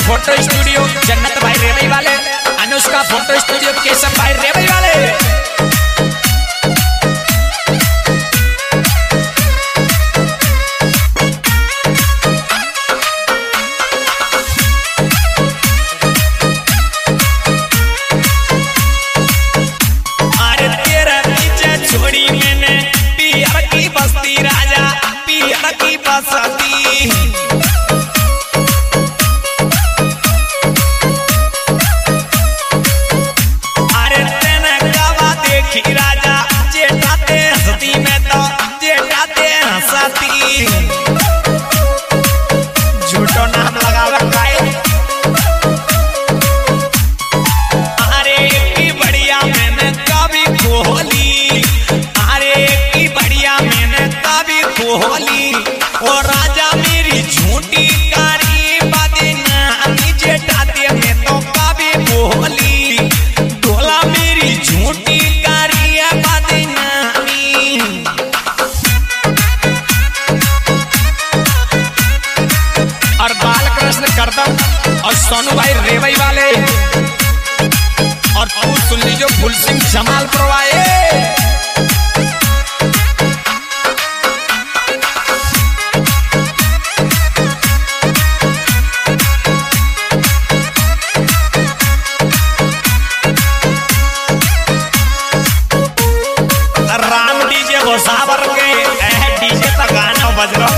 Photo studio जन्नत भाई रेवई वाले, अनुष्का फोटो स्टूडियो केशव भाई रेवई वाले। झूठो नाम लगावा काए, अरे की बढ़िया मैंने कभी खोली, अरे की बढ़िया मैंने कभी खोली। और राजा मेरी झूठी कारी बदनामी जेठाते में तो कभी बोली, डोला मेरी झूठी कारी बदनामी। और बालकृष्ण करदम और सोनू भाई रेवई वाले, और तू सुन लीजिए फुल सिंह जमालपुर वाले। राम डीजे भोसावर के डीजे तक गाना बज रहा